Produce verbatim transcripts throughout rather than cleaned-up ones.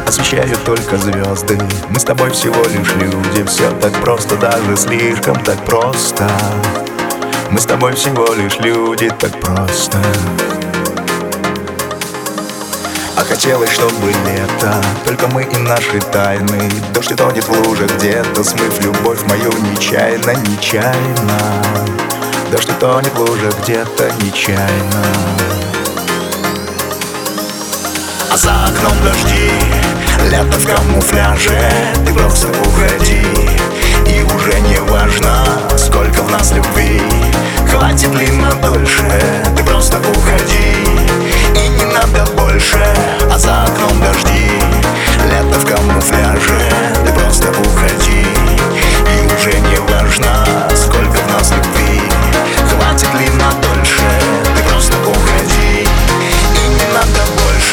освещают только звезды. Мы с тобой всего лишь люди, все так просто, даже слишком так просто. Мы с тобой всего лишь люди, так просто. А хотелось, чтобы лето, только мы и наши тайны. Дождь и тонет в лужах где-то, смыв любовь мою нечаянно, нечаянно. Дождь и тонет в лужах где-то нечаянно. А за окном дожди, лето в камуфляже. Ты просто уходи, и уже не важно, сколько в нас любви. Хватит ли на дольше, ты просто уходи, и не надо больше. А за окном дожди, лето в камуфляже. Ты просто уходи, и уже не важно, сколько в нас любви. Хватит ли на дольше, ты просто уходи, и не надо больше.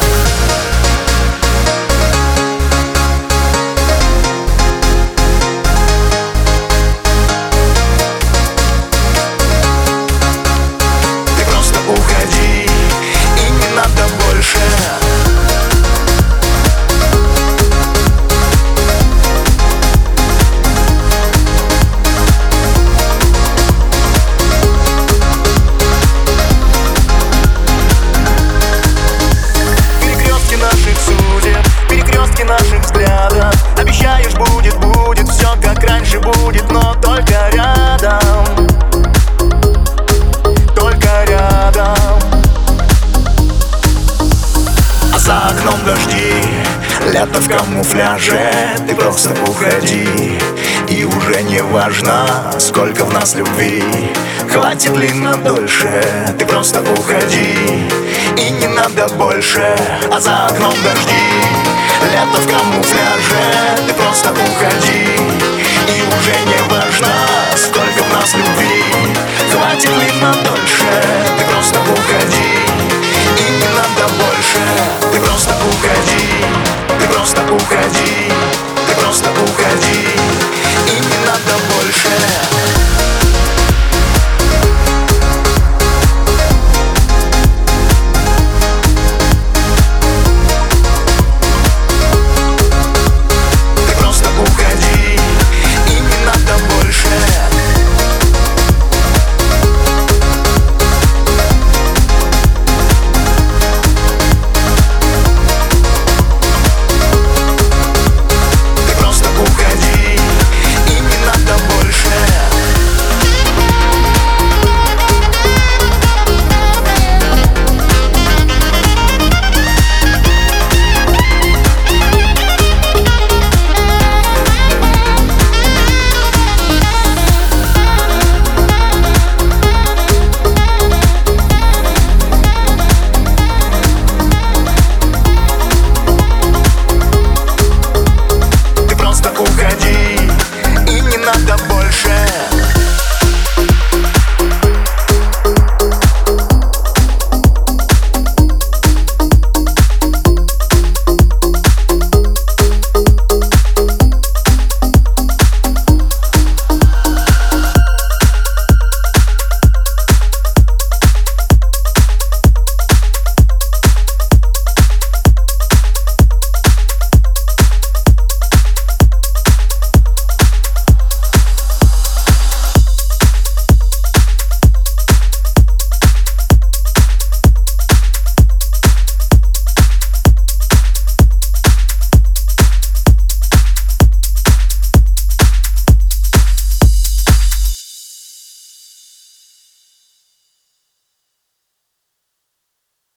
Уходи, и не надо больше. Перекрестки наших судеб, перекрестки наших взглядов. Обещаешь, будет, будет, все как раньше будет, но только рядом. За окном дожди, лето в камуфляже. Ты просто уходи, и уже не важно, сколько в нас любви. Хватит ли на дольше, ты просто уходи, и не надо больше. А за окном дожди, лето в камуфляже. Ты просто уходи, и уже не важно, сколько в нас любви. Хватит ли на дольше, ты просто уходи, и не надо больше. Ты просто уходи, ты просто уходи.